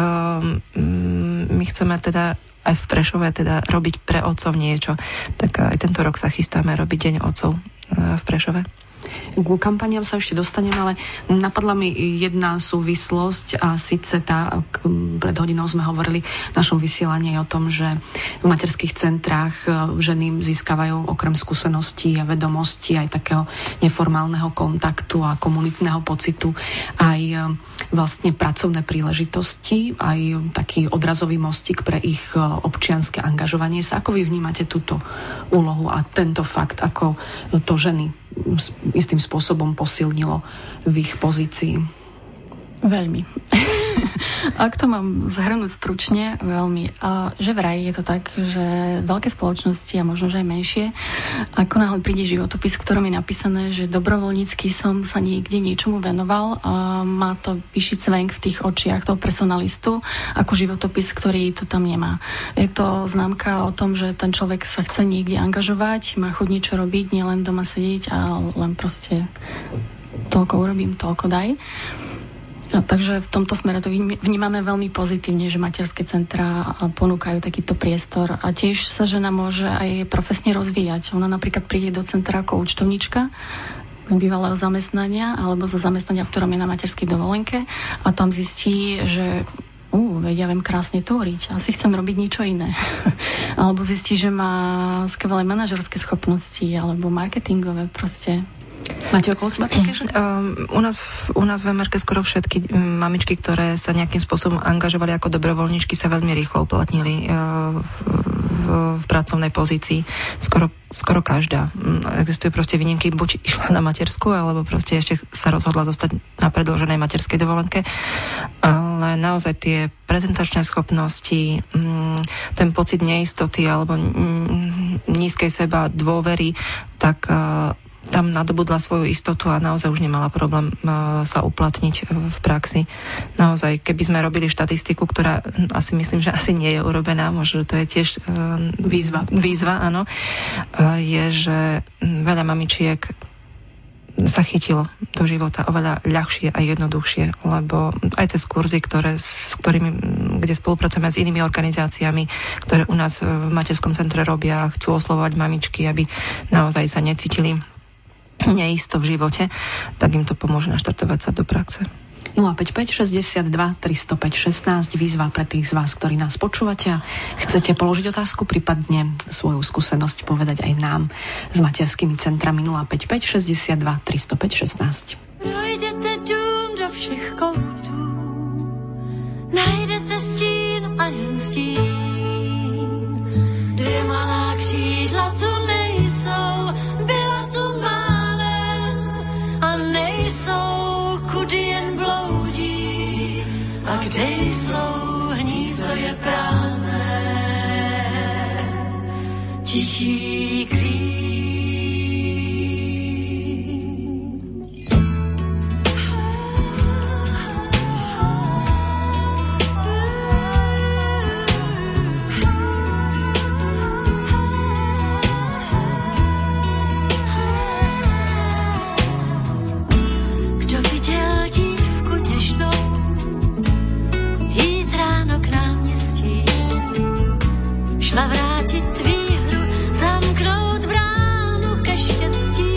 my chceme teda aj v Prešove teda robiť pre otcov niečo. Tak aj tento rok sa chystáme robiť Deň otcov v Prešove. Ku kampaniám sa ešte dostanem, ale napadla mi jedna súvislosť a síce tá, pred hodinou sme hovorili v našom vysielaní o tom, že v materských centrách ženy získavajú okrem skúseností a vedomostí aj takého neformálneho kontaktu a komunitného pocitu aj vlastne pracovné príležitosti, aj taký odrazový mostík pre ich občianske angažovanie sa. Ako vy vnímate túto úlohu a tento fakt, ako to ženy istým spôsobom posilnilo v ich pozícii? Veľmi. Ak to mám zhrnúť stručne, veľmi. A že vraj je to tak, že veľké spoločnosti a možno, že aj menšie, ako náhle príde životopis, v ktorom je napísané, že dobrovoľnícky som sa niekde niečomu venoval a má to vyšší cvenk v tých očiach toho personalistu, ako životopis, ktorý to tam nemá. Je to známka o tom, že ten človek sa chce niekde angažovať, má chuť niečo robiť, nielen doma sedieť a len proste toľko urobím, toľko daj. A takže v tomto smere to vnímame veľmi pozitívne, že materské centrá ponúkajú takýto priestor a tiež sa žena môže aj profesne rozvíjať. Ona napríklad príde do centra ako účtovnička z bývalého zamestnania alebo zo zamestnania, v ktorom je na materskej dovolenke a tam zistí, že Uh, veď ja viem krásne tvoriť, asi chcem robiť niečo iné. Alebo zistí, že má skvelé manažerské schopnosti alebo marketingové proste. Máte okolo seba také, že? Um, u, nás, u nás v em er ká skoro všetky mamičky, ktoré sa nejakým spôsobom angažovali ako dobrovoľníčky, sa veľmi rýchlo uplatnili uh, v, v v, v pracovnej pozícii. Skoro, skoro každá. Existujú proste výnimky, buď išla na matersku, alebo proste ešte sa rozhodla zostať na predĺženej materskej dovolenke. Ale naozaj tie prezentačné schopnosti, ten pocit neistoty alebo nízkej seba dôvery, tak tam nadobudla svoju istotu a naozaj už nemala problém sa uplatniť v praxi. Naozaj, keby sme robili štatistiku, ktorá asi myslím, že asi nie je urobená, možno, že to je tiež výzva. Výzva, áno. Je, že veľa mamičiek sa chytilo do života oveľa ľahšie a jednoduchšie, lebo aj cez kurzy, ktoré, s ktorými, kde spolupracujeme s inými organizáciami, ktoré u nás v materskom centre robia, chcú oslovovať mamičky, aby naozaj sa necítili neisto v živote, tak im to pomôže naštartovať sa do praxe. nula päť päť šesťdesiatdva tristopäť šestnásť, výzva pre tých z vás, ktorí nás počúvate a chcete položiť otázku, prípadne svoju skúsenosť povedať aj nám s materskými centrami. Nula päť päť šesťdesiatdva tristopäť šestnásť. Projdete dům do všech koutů, najdete stín a jen stín. Dvě malá křídla tu nejsou, byla tu málem a nejsou, kudy jen bloudí. A kde jsou, hnízdo je prázdné, tichý klín. Šla vrátit výhru, zamknout bránu ke štěstí.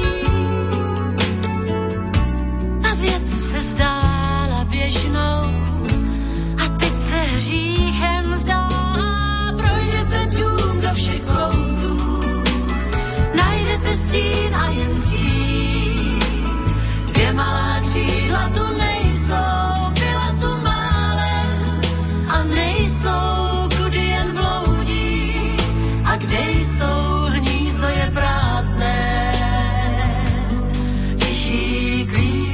A věc se zdála běžnou a teď se hříchem zdá. Projdete dům do všech koutů, najdete stín a jen stín. Dvě malá křídla tu nejsou, byla tu málem a nejsou. A kde jsou, hnízdo je prázdné, tichý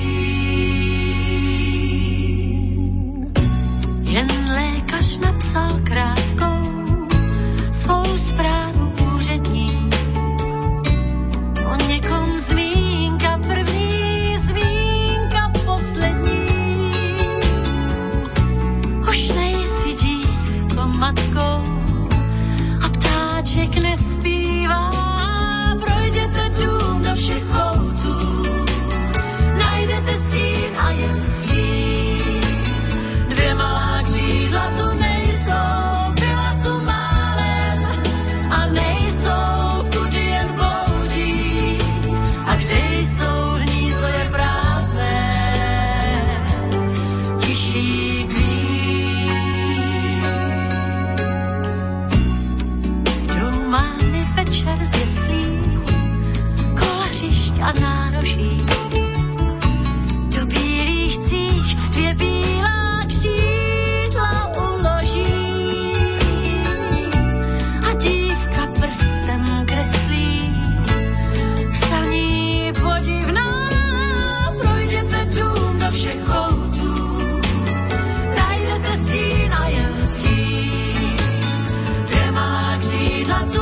klín. Jen lékař napsal krátkou svou zprávu úřední. O někom zmínka první, zmínka poslední. Už nejsi dívko matkou, Ček nespívá, projděte dům do všech koutů, najdete stín a jen stín. Dvě malá křídla tu nejsou, byla tu málem a nejsou, kudy jen bloudí. A kde jsou, hnízdo je prázdné, tichý klín. Večer z jeslí, kolařišť a nároží. Do bílých cích dvě bílá křídla uloží. A dívka prstem kreslí psaní podivná. Projděte dům do všech koutů, najdete stín a jen stín. Dvě malá křídla tu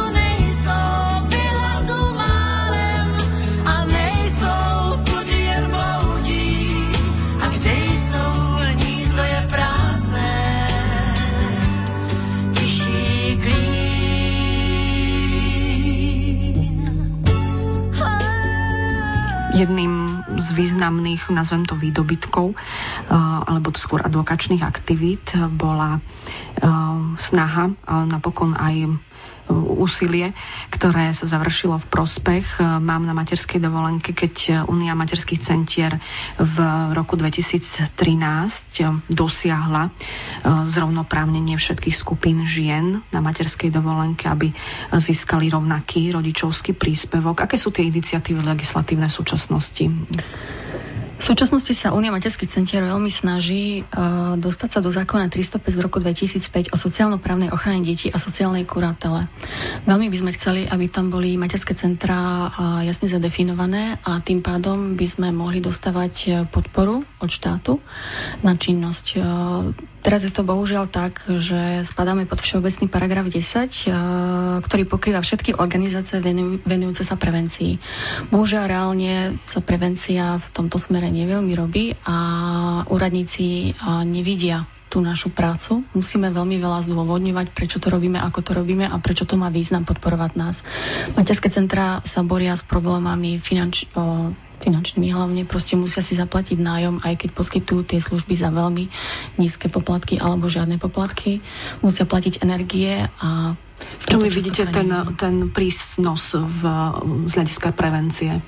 jedným z významných, nazvem to výdobytkov, alebo to skôr advokačných aktivít bola snaha a napokon aj úsilie, ktoré sa završilo v prospech mám na materskej dovolenke, keď Únia materských centier v roku dvetisíctrinásť dosiahla zrovnoprávnenie všetkých skupín žien na materskej dovolenke, aby získali rovnaký rodičovský príspevok. Aké sú tie iniciatívy legislatívne v súčasnosti? V V súčasnosti sa Únia materských centier veľmi snaží uh, dostať sa do zákona tristopäť z roku dvetisícpäť o sociálno-právnej ochrane detí a sociálnej kuratele. Veľmi by sme chceli, aby tam boli materské centrá uh, jasne zadefinované a tým pádom by sme mohli dostávať podporu od štátu na činnosť. Uh, teraz je to bohužiaľ tak, že spadáme pod všeobecný paragraf desať, uh, ktorý pokrýva všetky organizácie venuj, venujúce sa prevencii. Bohužiaľ reálne sa prevencia v tomto smere neveľmi robí a úradníci nevidia tú našu prácu. Musíme veľmi veľa zdôvodňovať, prečo to robíme, ako to robíme a prečo to má význam podporovať nás. Materské centrá sa boria s problémami finanč, o, finančnými hlavne, proste musia si zaplatiť nájom, aj keď poskytujú tie služby za veľmi nízke poplatky alebo žiadne poplatky. Musia platiť energie a... V čom vy vidíte ten, ten prísnos v, z hľadiska prevencie?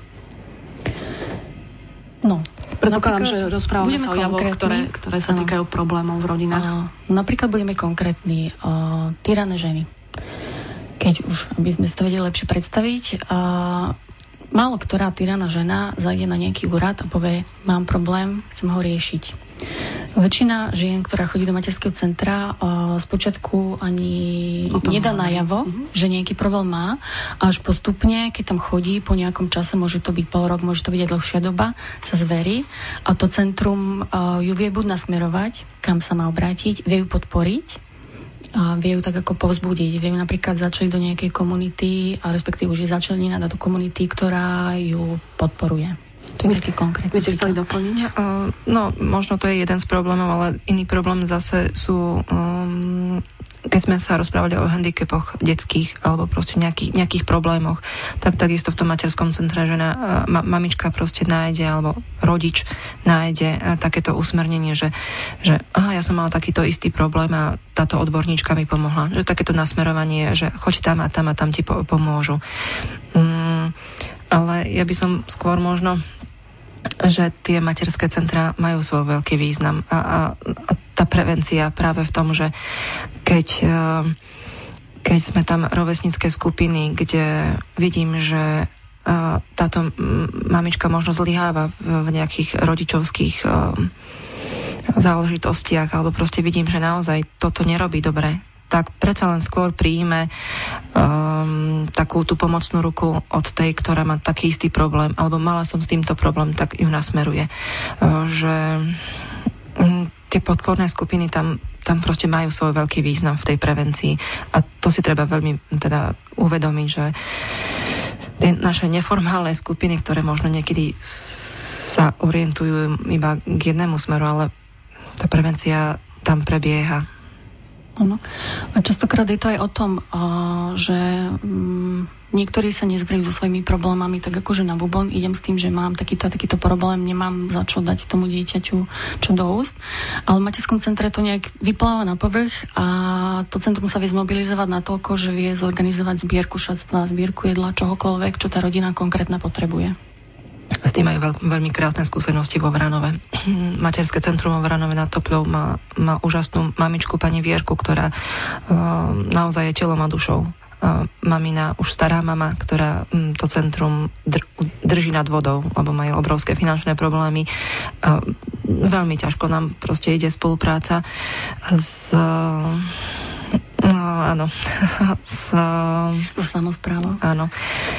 No, predpokladám, že rozprávame sa o javoch, ktoré, ktoré sa týkajú problémov v rodinách. A, napríklad budeme konkrétni. Uh, týrané ženy. Keď už, aby sme si to vedeli lepšie predstaviť, uh, málo ktorá týraná žena zajde na nejaký úrad a povie, mám problém, chcem ho riešiť. Väčšina žien, ktorá chodí do materského centra, uh, spočiatku ani nedá najavo, uh-huh. že nejaký problém má, a až postupne, keď tam chodí, po nejakom čase, môže to byť pol rok, môže to byť aj dlhšia doba, sa zverí a to centrum uh, ju vie buď nasmerovať, kam sa má obrátiť, vie ju podporiť, a vie ju tak ako povzbudiť, vie ju napríklad začať do nejakej komunity a respektíve už je začlenená do komunity, ktorá ju podporuje. To je taký konkrétny. By ste chceli doplniť? Uh, no, možno to je jeden z problémov, ale iný problém zase sú, um, keď sme sa rozprávali o handicapoch detských alebo proste nejakých, nejakých problémoch, tak takisto v tom materskom centre žena, ma, mamička proste nájde alebo rodič nájde takéto usmernenie, že, že aha, ja som mala takýto istý problém a táto odborníčka mi pomohla. Že takéto nasmerovanie, že choď tam a tam a tam ti po, pomôžu. Um, ale ja by som skôr možno že tie materské centrá majú svoj veľký význam a, a, a tá prevencia práve v tom, že keď, keď sme tam rovesnícke skupiny, kde vidím, že táto mamička možno zlyháva v nejakých rodičovských záležitostiach alebo proste vidím, že naozaj toto nerobí dobre, tak predsa len skôr príjme um, takú tú pomocnú ruku od tej, ktorá má taký istý problém, alebo mala som s týmto problém, tak ju nasmeruje. Uh, že um, tie podporné skupiny tam, tam proste majú svoj veľký význam v tej prevencii a to si treba veľmi teda uvedomiť, že tie naše neformálne skupiny, ktoré možno niekedy sa orientujú iba k jednému smeru, ale tá prevencia tam prebieha. Áno. A častokrát je to aj o tom, že um, niektorí sa nezvrajú so svojimi problémami tak akože na bubon, idem s tým, že mám takýto takýto problém, nemám za čo dať tomu dieťaťu čo do úst. Ale v materskom centre to nejak vypláva na povrch a to centrum sa vie zmobilizovať natoľko, že vie zorganizovať zbierku šatstva, zbierku jedla, čohokoľvek, čo tá rodina konkrétna potrebuje. S tým majú veľ, veľmi krásne skúsenosti vo Vranove. Materské centrum vo Vranove nad Topľou má, má úžasnú mamičku, pani Vierku, ktorá uh, naozaj je telom a dušou. Uh, mamina, už stará mama, ktorá um, to centrum dr- drží nad vodou, lebo majú obrovské finančné problémy. Uh, veľmi ťažko nám proste ide spolupráca s... Uh, no, áno. s... So samosprávou. Áno.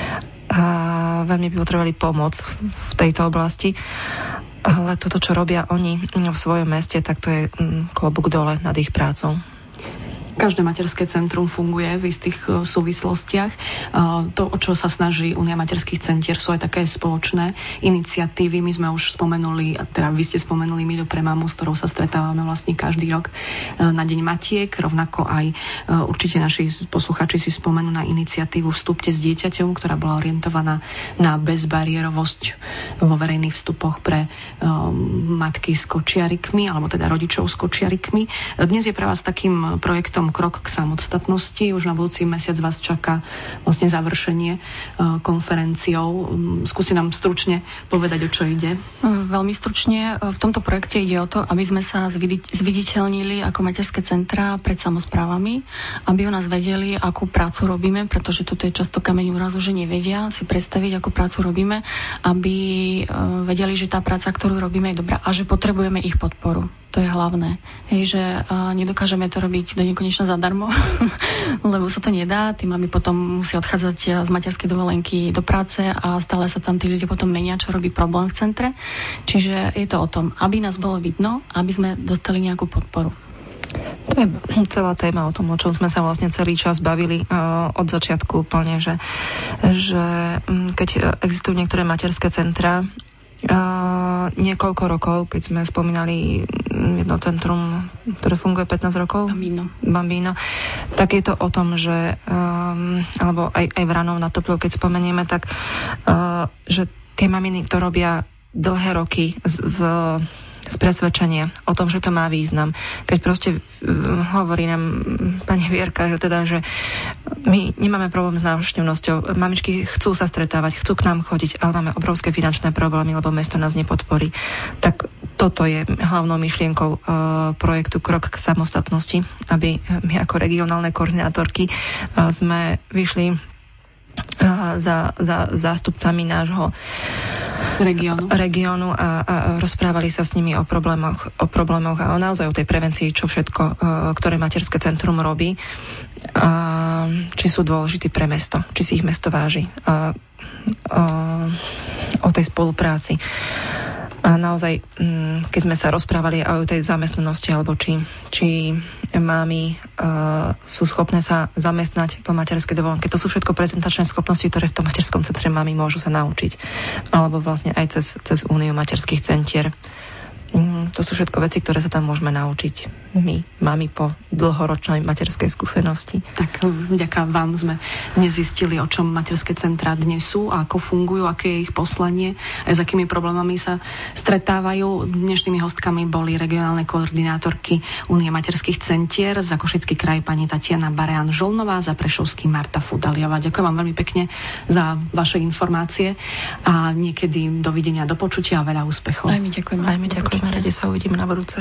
A veľmi by potrebovali pomoc v tejto oblasti. Ale toto, čo robia oni v svojom meste, tak to je klobúk dole nad ich prácou. Každé materské centrum funguje v istých súvislostiach. To, o čo sa snaží Únia materských centier, sú aj také spoločné iniciatívy. My sme už spomenuli, teda vy ste spomenuli Miľu pre mamu, s ktorou sa stretávame vlastne každý rok na Deň matiek. Rovnako aj určite naši posluchači si spomenú na iniciatívu Vstupte s dieťaťom, ktorá bola orientovaná na bezbariérovosť vo verejných vstupoch pre um, matky s kočiarikmi, alebo teda rodičov s kočiarikmi. Dnes je pre vás takým projektom projektom Krok k samostatnosti. Už na budúci mesiac vás čaká vlastne završenie konferenciou. Skúste nám stručne povedať, o čo ide. Veľmi stručne. V tomto projekte ide o to, aby sme sa zviditeľnili ako materské centrá pred samosprávami, aby o nás vedeli, akú prácu robíme, pretože toto je často kameň úrazu, že nevedia si predstaviť, akú prácu robíme, aby vedeli, že tá práca, ktorú robíme, je dobrá a že potrebujeme ich podporu. To je hlavné. Hej, že uh, nedokážeme to robiť do nekonečna zadarmo, lebo sa to nedá. Tí mami potom musia odchádzať z materskej dovolenky do práce a stále sa tam tí ľudia potom menia, čo robí problém v centre. Čiže je to o tom, aby nás bolo vidno, aby sme dostali nejakú podporu. To je celá téma o tom, o čom sme sa vlastne celý čas bavili uh, od začiatku úplne, že, že um, keď existujú niektoré materské centra, Uh, niekoľko rokov, keď sme spomínali jedno centrum, ktoré funguje pätnásť rokov, Bambino, Bambino, tak je to o tom, že um, alebo aj, aj Vranov na Topľov, keď spomenieme, tak uh, že tie maminy to robia dlhé roky z, z z presvedčenia o tom, že to má význam. Keď proste hovorí nám pani Vierka, že teda, že my nemáme problém s návštevnosťou, mamičky chcú sa stretávať, chcú k nám chodiť, ale máme obrovské finančné problémy, lebo mesto nás nepodporí. Tak toto je hlavnou myšlienkou uh, projektu Krok k samostatnosti, aby my ako regionálne koordinátorky uh, sme vyšli uh, za, za zástupcami nášho regiónu, regiónu a, a rozprávali sa s nimi o problémoch, o problémoch a o naozaj o tej prevencii, čo všetko, uh, ktoré materské centrum robí, a či sú dôležití pre mesto, či si ich mesto váži, a, a, o tej spolupráci. A naozaj, keď sme sa rozprávali aj o tej zamestnanosti, alebo či, či mámy uh, sú schopné sa zamestnať po materskej dovolenke. To sú všetko prezentačné schopnosti, ktoré v tom materskom centre mámy môžu sa naučiť. Alebo vlastne aj cez, cez Úniu materských centier. Um, to sú všetko veci, ktoré sa tam môžeme naučiť my, mami po dlhoročnej materskej skúsenosti. Tak vďaka vám sme dnes zistili, o čom materské centrá dnes sú a ako fungujú, aké je ich poslanie, aj s akými problémami sa stretávajú. Dnešnými hostkami boli regionálne koordinátorky Únie materských centier, za Košický kraj pani Tatiana Barean-Žolnová, za Prešovský Marta Fudaliová. Ďakujem vám veľmi pekne za vaše informácie a niekedy dovidenia, do počutia a veľa úspechov. Aj my ďakujeme. Aj my ďakujeme, radi sa uvidíme na budúce.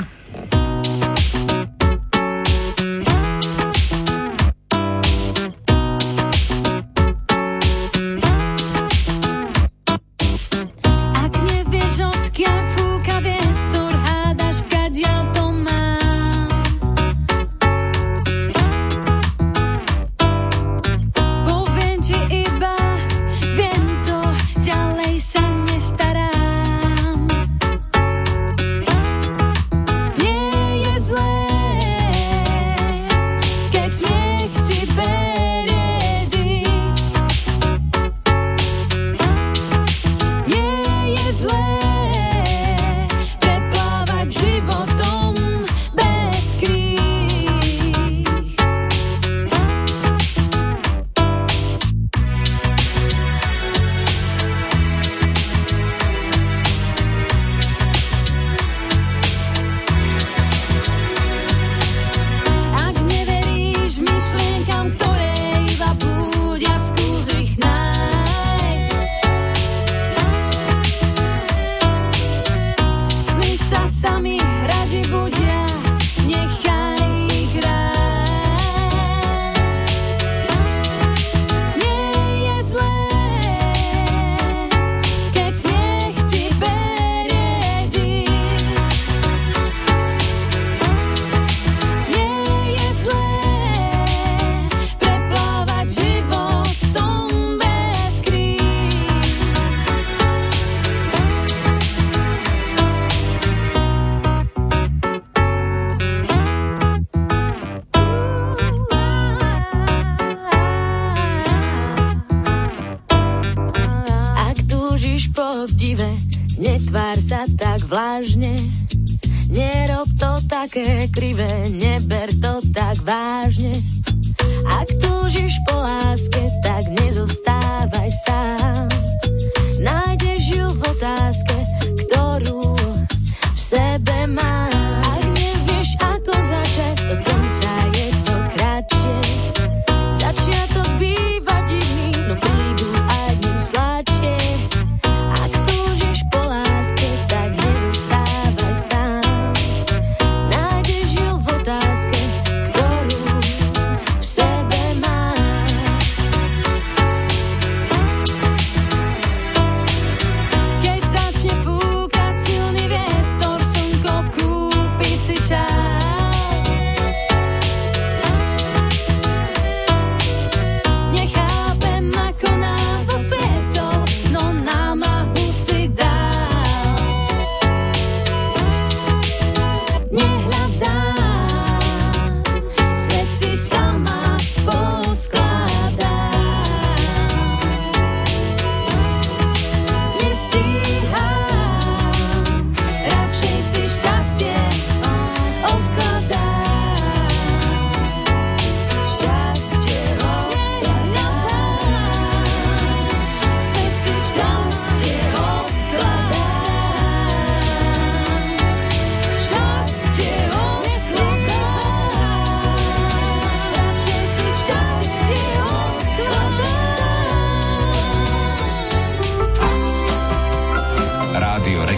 Netvár sa tak vlážne, nerob to také krivé, neber to tak vážne. Ak túžiš po láske, tak nezostávaj sám. Nájdeš ju v otázke, ktorú v sebe máš. Ak nevieš, ako začať, od konca je to krásne.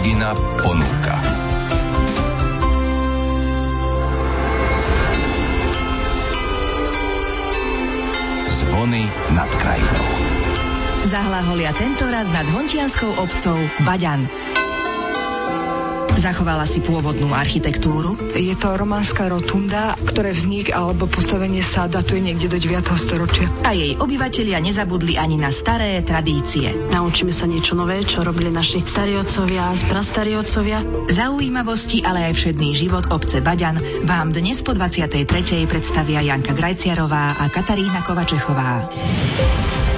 Regina ponúka. Zvony nad krajinou. Zahlaholia tentoraz nad hončianskou obcou Baďan. Zachovala si pôvodnú architektúru. Je to románska rotunda, ktoré vznik alebo postavenie sa datuje niekde do deviateho storočia. A jej obyvatelia nezabudli ani na staré tradície. Naučíme sa niečo nové, čo robili naši starí otcovia, prastarí otcovia. Zaujímavosti, ale aj všedný život obce Baďan vám dnes po dvadsiatej tretej predstavia Janka Grajciarová a Katarína Kovačechová.